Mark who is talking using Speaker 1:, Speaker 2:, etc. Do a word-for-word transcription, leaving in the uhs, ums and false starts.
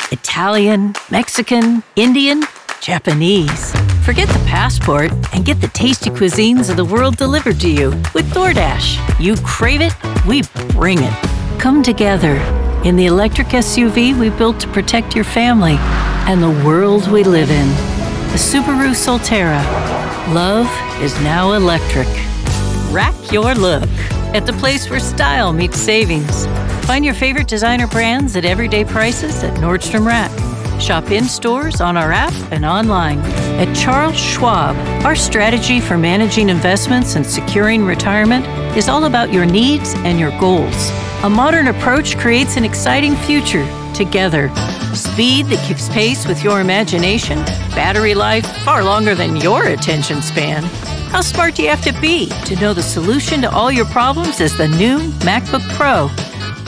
Speaker 1: Italian, Mexican, Indian, Japanese. Forget the passport and get the tasty cuisines of the world delivered to you with DoorDash. You crave it, we bring it. Come together in the electric S U V we built to protect your family and the world we live in. The Subaru Solterra. Love is now electric. Rack your look at the place where style meets savings. Find your favorite designer brands at everyday prices at Nordstrom Rack. Shop in stores, on our app, and online. At Charles Schwab, our strategy for managing investments and securing retirement is all about your needs and your goals. A modern approach creates an exciting future together. Speed that keeps pace with your imagination. Battery life far longer than your attention span. How smart do you have to be to know the solution to all your problems is the new MacBook Pro?